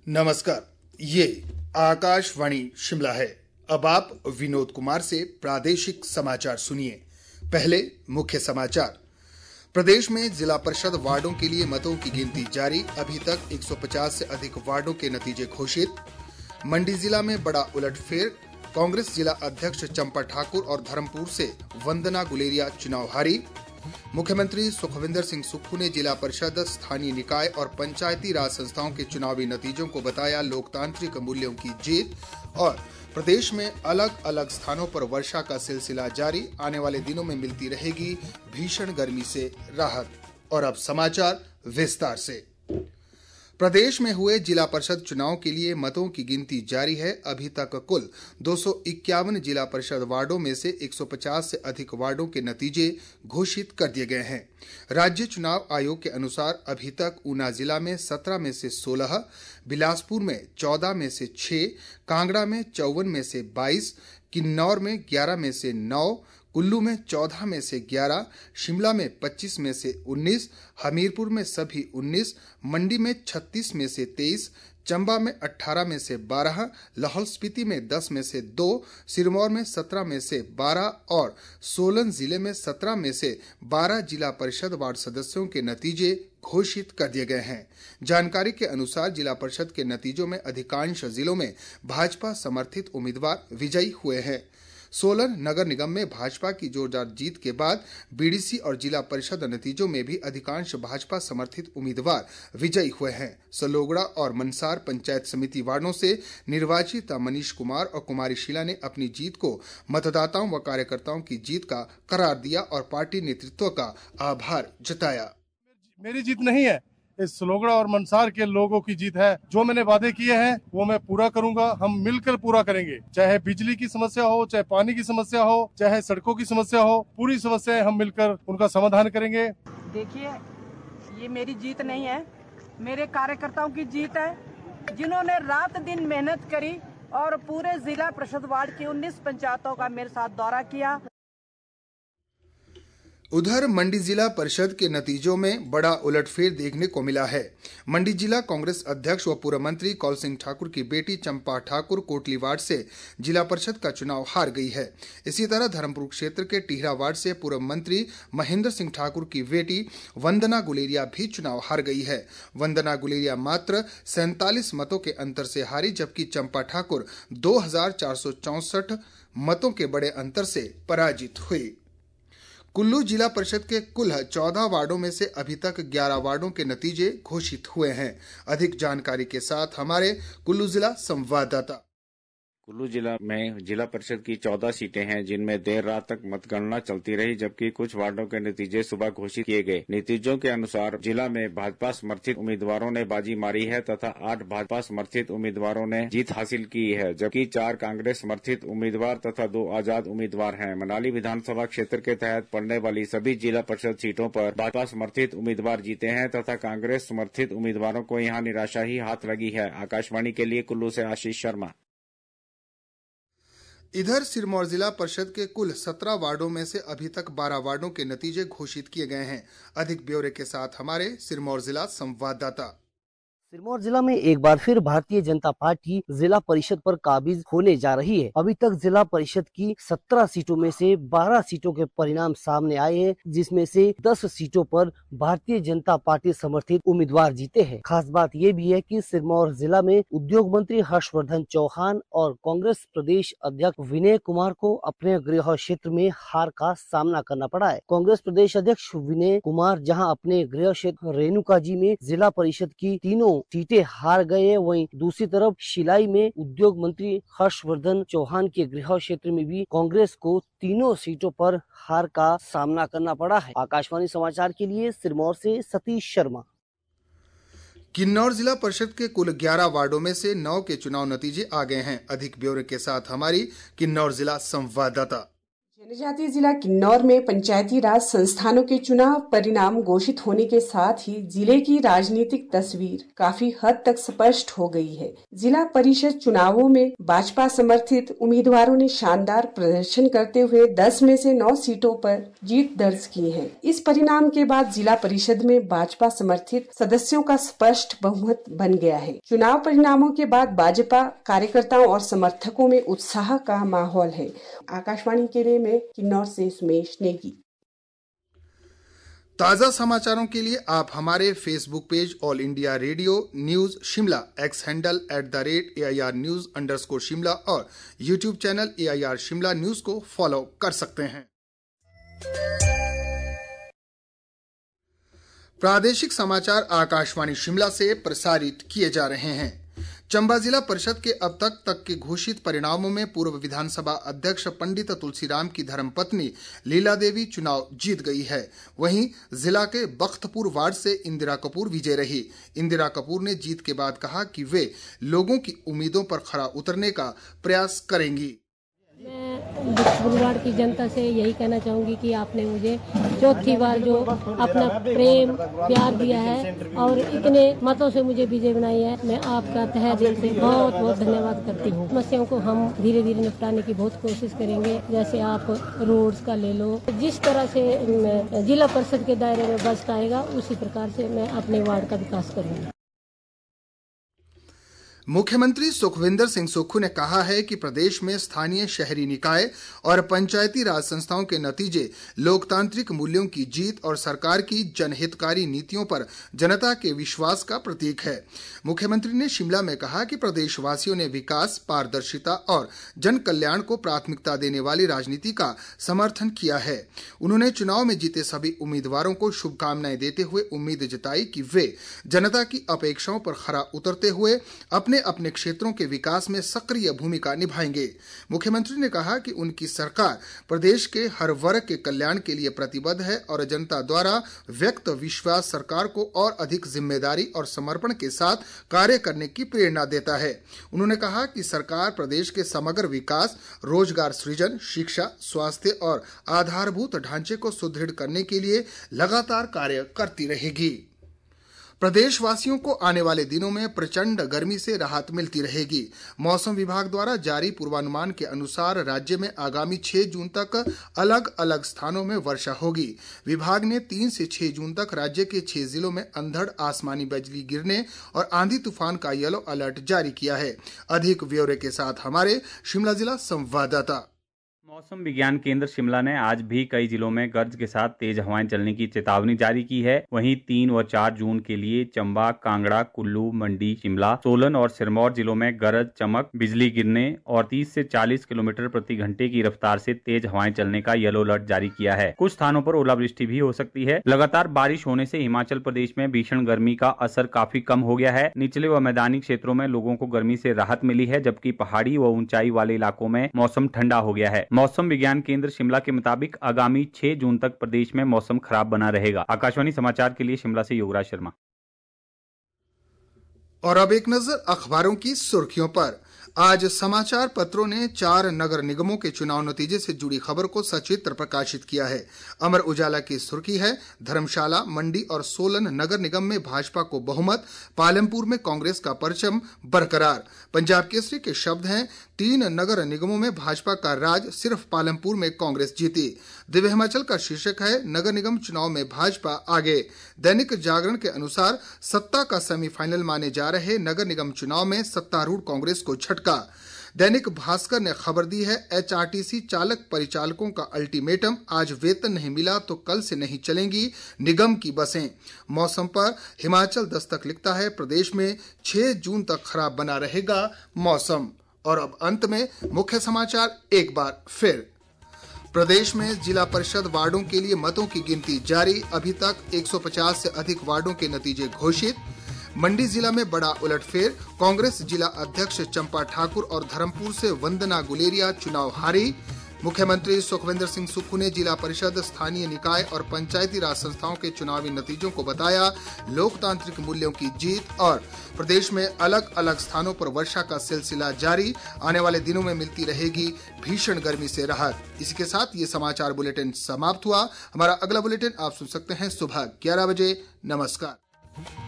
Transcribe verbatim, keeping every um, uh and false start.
नमस्कार, ये आकाशवाणी शिमला है। अब आप विनोद कुमार से प्रादेशिक समाचार सुनिए। पहले मुख्य समाचार। प्रदेश में जिला परिषद वार्डों के लिए मतों की गिनती जारी, अभी तक एक सौ पचास से अधिक वार्डों के नतीजे घोषित। मंडी जिला में बड़ा उलटफेर, कांग्रेस जिला अध्यक्ष चंपा ठाकुर और धर्मपुर से वंदना गुलेरिया चुनाव हारी। मुख्यमंत्री सुखविंदर सिंह सुक्खू ने जिला परिषद, स्थानीय निकाय और पंचायती राज संस्थाओं के चुनावी नतीजों को बताया लोकतांत्रिक मूल्यों की जीत। और प्रदेश में अलग अलग स्थानों पर वर्षा का सिलसिला जारी, आने वाले दिनों में मिलती रहेगी भीषण गर्मी से राहत। और अब समाचार विस्तार से। प्रदेश में हुए जिला परिषद चुनाव के लिए मतों की गिनती जारी है। अभी तक कुल दो सौ इक्यावन जिला परिषद वार्डों में से एक सौ पचास से अधिक वार्डों के नतीजे घोषित कर दिए गए हैं। राज्य चुनाव आयोग के अनुसार अभी तक ऊना जिला में सत्रह में से सोलह, बिलासपुर में चौदह में से छह, कांगड़ा में चौवन में से बाईस, किन्नौर में ग्यारह में से नौ, कुल्लू में चौदह में से ग्यारह, शिमला में पच्चीस में से उन्नीस, हमीरपुर में सभी उन्नीस, मंडी में छत्तीस में से तेईस, चंबा में अठारह में से बारह, लाहौल स्पीति में दस में से दो, सिरमौर में सत्रह में से बारह और सोलन जिले में सत्रह में से बारह जिला परिषद वार्ड सदस्यों के नतीजे घोषित कर दिए गए हैं। जानकारी के अनुसार जिला परिषद के नतीजों में अधिकांश जिलों में भाजपा समर्थित उम्मीदवार विजयी हुए हैं। सोलन नगर निगम में भाजपा की जोरदार जीत के बाद बीडीसी और जिला परिषद नतीजों में भी अधिकांश भाजपा समर्थित उम्मीदवार विजयी हुए हैं। सलोगड़ा और मनसार पंचायत समिति वार्डों से निर्वाचित मनीष कुमार और कुमारी शीला ने अपनी जीत को मतदाताओं व कार्यकर्ताओं की जीत का करार दिया और पार्टी नेतृत्व का आभार जताया। मेरी जीत नहीं है, इस सलोगड़ा और मनसार के लोगों की जीत है। जो मैंने वादे किए हैं वो मैं पूरा करूंगा, हम मिलकर पूरा करेंगे। चाहे बिजली की समस्या हो, चाहे पानी की समस्या हो, चाहे सड़कों की समस्या हो, पूरी समस्याएं हम मिलकर उनका समाधान करेंगे। देखिए, ये मेरी जीत नहीं है, मेरे कार्यकर्ताओं की जीत है, जिन्होंने रात दिन मेहनत करी और पूरे जिला परिषद वार्ड की उन्नीस पंचायतों का मेरे साथ दौरा किया। उधर मंडी जिला परिषद के नतीजों में बड़ा उलटफेर देखने को मिला है। मंडी जिला कांग्रेस अध्यक्ष व पूर्व मंत्री कौल सिंह ठाकुर की बेटी चंपा ठाकुर कोटली वार्ड से जिला परिषद का चुनाव हार गई है। इसी तरह धर्मपुर क्षेत्र के टिहरा वार्ड से पूर्व मंत्री महेंद्र सिंह ठाकुर की बेटी वंदना गुलेरिया भी चुनाव हार गई है। वंदना गुलेरिया मात्र सैंतालीस मतों के अंतर से हारी, जबकि चंपा ठाकुर दो हजार चार सौ चौसठ मतों के बड़े अंतर से पराजित हुई। कुल्लू जिला परिषद के कुल चौदह वार्डों में से अभी तक ग्यारह वार्डों के नतीजे घोषित हुए हैं। अधिक जानकारी के साथ हमारे कुल्लू जिला संवाददाता। कुल्लू जिला में जिला परिषद की चौदह सीटें हैं, जिनमें देर रात तक मतगणना चलती रही, जबकि कुछ वार्डों के नतीजे सुबह घोषित किए गए। नतीजों के अनुसार जिला में भाजपा समर्थित उम्मीदवारों ने बाजी मारी है तथा आठ भाजपा समर्थित उम्मीदवारों ने जीत हासिल की है, जबकि चार कांग्रेस समर्थित उम्मीदवार तथा दो आजाद उम्मीदवार हैं। मनाली विधानसभा क्षेत्र के तहत पड़ने वाली सभी जिला परिषद सीटों पर भाजपा समर्थित उम्मीदवार जीते हैं तथा कांग्रेस समर्थित उम्मीदवारों को यहाँ निराशा ही हाथ लगी है। आकाशवाणी के लिए कुल्लू से आशीष शर्मा। इधर सिरमौर जिला परिषद के कुल सत्रह वार्डों में से अभी तक बारह वार्डों के नतीजे घोषित किए गए हैं। अधिक ब्यौरे के साथ हमारे सिरमौर जिला संवाददाता। सिरमौर जिला में एक बार फिर भारतीय जनता पार्टी जिला परिषद पर काबिज होने जा रही है। अभी तक जिला परिषद की सत्रह सीटों में से बारह सीटों के परिणाम सामने आए हैं, जिसमें से दस सीटों पर भारतीय जनता पार्टी समर्थित उम्मीदवार जीते हैं। खास बात ये भी है कि सिरमौर जिला में उद्योग मंत्री हर्षवर्धन चौहान और कांग्रेस प्रदेश अध्यक्ष विनय कुमार को अपने गृह क्षेत्र में हार का सामना करना पड़ा है। कांग्रेस प्रदेश अध्यक्ष विनय कुमार जहाँ अपने गृह क्षेत्र रेणुका जी में जिला परिषद की तीनों सीटें हार गए, वहीं दूसरी तरफ शिलाई में उद्योग मंत्री हर्षवर्धन चौहान के गृह क्षेत्र में भी कांग्रेस को तीनों सीटों पर हार का सामना करना पड़ा है। आकाशवाणी समाचार के लिए सिरमौर से सतीश शर्मा। किन्नौर जिला परिषद के कुल ग्यारह वार्डों में से नौ के चुनाव नतीजे आ गए हैं। अधिक ब्यौरे के साथ हमारी किन्नौर जिला संवाददाता। जनजातीय जिला किन्नौर में पंचायती राज संस्थानों के चुनाव परिणाम घोषित होने के साथ ही जिले की राजनीतिक तस्वीर काफी हद तक स्पष्ट हो गई है। जिला परिषद चुनावों में भाजपा समर्थित उम्मीदवारों ने शानदार प्रदर्शन करते हुए दस में से नौ सीटों पर जीत दर्ज की है। इस परिणाम के बाद जिला परिषद में भाजपा समर्थित सदस्यों का स्पष्ट बहुमत बन गया है। चुनाव परिणामों के बाद भाजपा कार्यकर्ताओं और समर्थकों में उत्साह का माहौल है। आकाशवाणी के लिए किन्नौर से सुमेश नेगी। ताजा समाचारों के लिए आप हमारे Facebook page All India Radio news Shimla, X handle at the rate A I R news underscore Shimla और YouTube channel A I R Shimla news को फॉलो कर सकते हैं। प्रादेशिक समाचार आकाशवाणी शिमला से प्रसारित किए जा रहे हैं। चंबा जिला परिषद के अब तक तक के घोषित परिणामों में पूर्व विधानसभा अध्यक्ष पंडित तुलसीराम की धर्मपत्नी लीला देवी चुनाव जीत गई है। वहीं जिला के बख्तपुर वार्ड से इंदिरा कपूर विजय रही। इंदिरा कपूर ने जीत के बाद कहा कि वे लोगों की उम्मीदों पर खरा उतरने का प्रयास करेंगी। मैं बख्तपुर वार्ड की जनता से यही कहना चाहूँगी कि आपने मुझे चौथी बार जो अपना प्रेम प्यार दिया है और इतने मतों से मुझे विजय बनाई है, मैं आपका तहे दिल से बहुत बहुत धन्यवाद करती हूँ। समस्याओं को हम धीरे धीरे निपटाने की बहुत कोशिश करेंगे। जैसे आप रोड्स का ले लो, जिस तरह से जिला परिषद के दायरे में बजट आएगा उसी प्रकार से मैं अपने वार्ड का विकास करूँगी। मुख्यमंत्री सुखविंदर सिंह सुक्खू ने कहा है कि प्रदेश में स्थानीय शहरी निकाय और पंचायती राज संस्थाओं के नतीजे लोकतांत्रिक मूल्यों की जीत और सरकार की जनहितकारी नीतियों पर जनता के विश्वास का प्रतीक है। मुख्यमंत्री ने शिमला में कहा कि प्रदेशवासियों ने विकास, पारदर्शिता और जन कल्याण को प्राथमिकता देने वाली राजनीति का समर्थन किया है। उन्होंने चुनाव में जीते सभी उम्मीदवारों को शुभकामनाएं देते हुए उम्मीद जताई कि वे जनता की अपेक्षाओं पर खरा उतरते हुए अपने अपने क्षेत्रों के विकास में सक्रिय भूमिका निभाएंगे। मुख्यमंत्री ने कहा कि उनकी सरकार प्रदेश के हर वर्ग के कल्याण के लिए प्रतिबद्ध है और जनता द्वारा व्यक्त विश्वास सरकार को और अधिक जिम्मेदारी और समर्पण के साथ कार्य करने की प्रेरणा देता है। उन्होंने कहा कि सरकार प्रदेश के समग्र विकास, रोजगार सृजन, शिक्षा, स्वास्थ्य और आधारभूत ढांचे को सुदृढ़ करने के लिए लगातार कार्य करती रहेगी। प्रदेशवासियों को आने वाले दिनों में प्रचंड गर्मी से राहत मिलती रहेगी। मौसम विभाग द्वारा जारी पूर्वानुमान के अनुसार राज्य में आगामी छह जून तक अलग अलग स्थानों में वर्षा होगी। विभाग ने तीन से छह जून तक राज्य के छह जिलों में अंधड़, आसमानी बिजली गिरने और आंधी तूफान का येलो अलर्ट जारी किया है। अधिक ब्यौरे के साथ हमारे शिमला जिला संवाददाता। मौसम विज्ञान केंद्र शिमला ने आज भी कई जिलों में गर्ज के साथ तेज हवाएं चलने की चेतावनी जारी की है। वहीं तीन व चार जून के लिए चंबा, कांगड़ा, कुल्लू, मंडी, शिमला, सोलन और सिरमौर जिलों में गरज, चमक, बिजली गिरने और तीस से चालीस किलोमीटर प्रति घंटे की रफ्तार से तेज हवाएं चलने का येलो अलर्ट जारी किया है। कुछ स्थानों पर ओलावृष्टि भी हो सकती है। लगातार बारिश होने से हिमाचल प्रदेश में भीषण गर्मी का असर काफी कम हो गया है। निचले व मैदानी क्षेत्रों में लोगों को गर्मी से राहत मिली है, जबकि पहाड़ी व ऊंचाई वाले इलाकों में मौसम ठंडा हो गया है। मौसम विज्ञान केंद्र शिमला के मुताबिक आगामी छह जून तक प्रदेश में मौसम खराब बना रहेगा। आकाशवाणी समाचार के लिए शिमला से योगराज शर्मा। और अब एक नजर अखबारों की सुर्खियों पर। आज समाचार पत्रों ने चार नगर निगमों के चुनाव नतीजे से जुड़ी खबर को सचित्र प्रकाशित किया है। अमर उजाला की सुर्खी है, धर्मशाला, मंडी और सोलन नगर निगम में भाजपा को बहुमत, पालमपुर में कांग्रेस का परचम बरकरार। पंजाब केसरी के शब्द हैं, तीन नगर निगमों में भाजपा का राज, सिर्फ पालमपुर में कांग्रेस जीती। दिव्य हिमाचल का शीर्षक है, नगर निगम चुनाव में भाजपा आगे। दैनिक जागरण के अनुसार सत्ता का सेमीफाइनल माने जा रहे नगर निगम चुनाव में सत्तारूढ़ कांग्रेस को झटका। दैनिक भास्कर ने खबर दी है, एचआरटीसी चालक परिचालकों का अल्टीमेटम, आज वेतन नहीं मिला तो कल से नहीं चलेंगी निगम की बसें। मौसम पर हिमाचल दस्तक लिखता है, प्रदेश में छह जून तक खराब बना रहेगा मौसम। और अब अंत में मुख्य समाचार एक बार फिर। प्रदेश में जिला परिषद वार्डों के लिए मतों की गिनती जारी, अभी तक एक सौ पचास से अधिक वार्डों के नतीजे घोषित। मंडी जिला में बड़ा उलटफेर, कांग्रेस जिला अध्यक्ष चंपा ठाकुर और धर्मपुर से वंदना गुलेरिया चुनाव हारी। मुख्यमंत्री सुखविंदर सिंह सुक्खू ने जिला परिषद, स्थानीय निकाय और पंचायती राज संस्थाओं के चुनावी नतीजों को बताया लोकतांत्रिक मूल्यों की जीत। और प्रदेश में अलग अलग स्थानों पर वर्षा का सिलसिला जारी, आने वाले दिनों में मिलती रहेगी भीषण गर्मी से राहत। इसी के साथ ये समाचार बुलेटिन समाप्त हुआ। हमारा अगला बुलेटिन आप सुन सकते हैं सुबह ग्यारह बजे। नमस्कार।